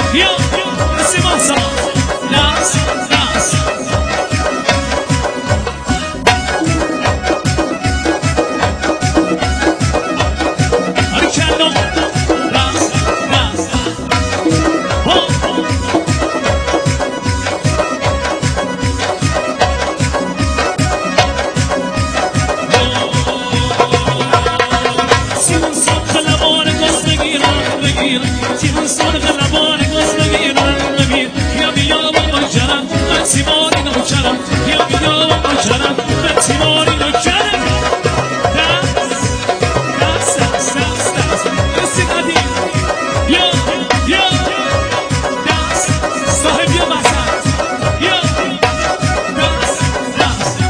بیا سیمان سا دست دست آره کلم دست دست سیمان سا خلبان گست بگیر بگیر سیمان سا خلبان گست بگیر بگیر بیا بیا با جرم من سیمانی نوکرم بیا بیا با جرم من سیمانی نوکرم دست دست دست دست دستی ندی بیا بیا دست صاحب بیا بسد بیا دست دست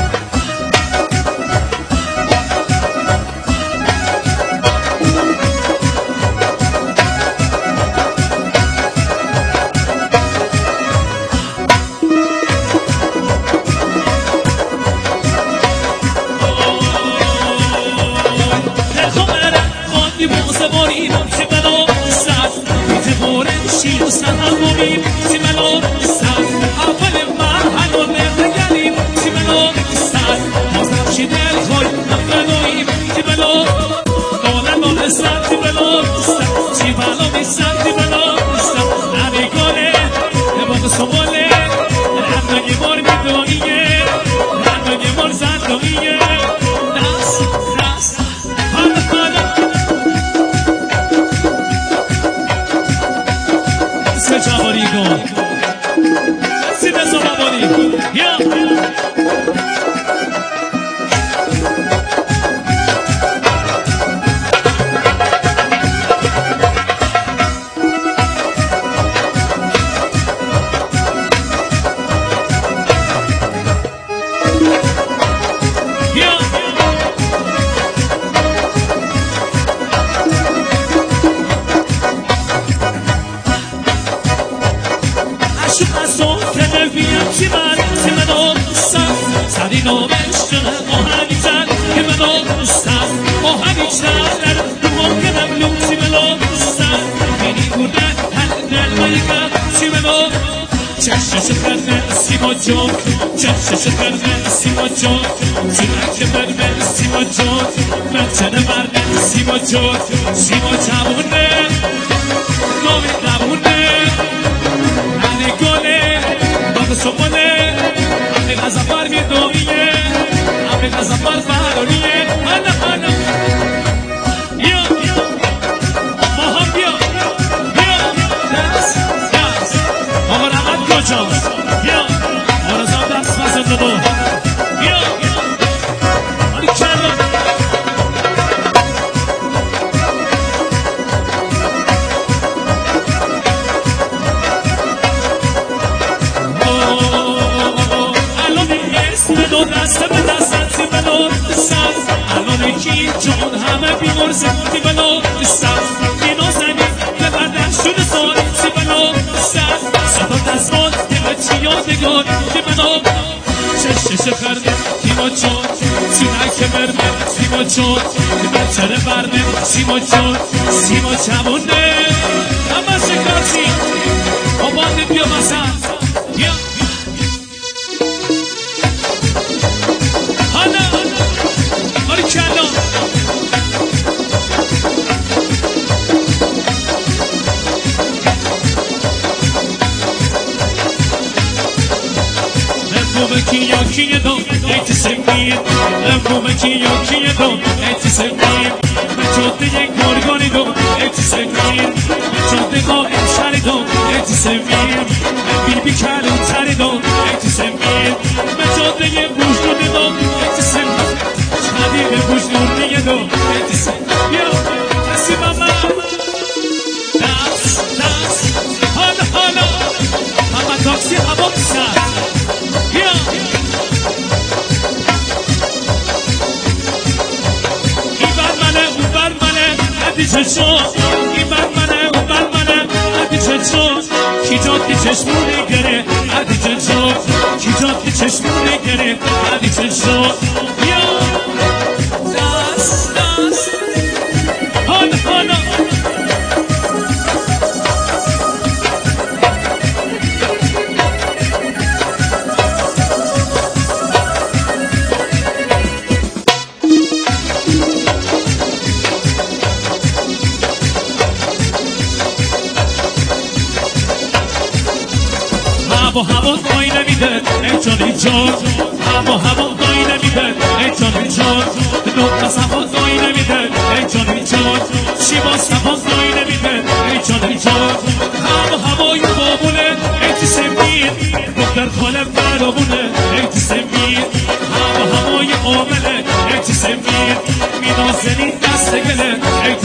شیل و سنم ببین سیملو سر اول مرحل و نگریم سیملو سر بازم شی دل خوی نفلویم سیملو دولم و سر سیملو سر سیملو بی سر سیملو سر نمی گله نباق سواله رندگی بار میدونیه رندگی بار زندگیه دست دست پاله پاله جواری کن سیده سواباری یا سرینو بشتن آهنی زن که منو دوستم آهنی زن رو ممکنم لوسی منو دوستم بینی گوده هر دل مایگم سی منو چشش کرده سیما جون چشش کرده سیما جون چونک برمه سیما جون بچنه برمه سیما جون سیما جوونه نوی نبونه ننی گله باق سمونه همه غزبار میدونیه همه غزبار فرانیه هنه هنه یا ما هم بیا دست دست آقا رقم کجاست بیا آرزان دست بزن دو بیا آنی کلم دو دست به دست سیملو دست الان کی جان همه بیمرزه سیملو دست اینو زنی به بدن شده سال سیملو دست ستا دستان دل چی یادگار سیملو چشش کرده سیما جان سینک مرمه سیما جان بچره برمه سیما جان سیما چمونه همه شکرچی آبانده بیا مسد بیا Kiyye do, eti sevgiyim Ömrüme kiyye do, eti sevgiyim Ben çötte yek morgoni do, eti sevgiyim Ben çötte ko emşari do, eti sevgiyim Ben bilbi kalem tari do, eti sevgiyim Ben çötte yek bujnuni do, eti sevgiyim Şadi ve bujnuniye do, eti sevgiyim Asi mama Das, das, hala hala Mama toksi hava kısa چشم این بر منه اون بر منه عدی چشم کی جاد که چشمونه گره عدی چشم کی جاد که چشمونه گره عدی چشم یا دست دست حالا حالا هوا دایی نمیده ای جانی جان هوا دایی نمیده ای جانی جان نقطه هوا دایی نمیده ای جانی جان شیوا هوا دایی نمیده ای جانی جان هوای بابونه ای تی سمیر دختر خاله برابونه ای تی سمیر هوای آمله ای تی سمیر مینازنی دست گله ای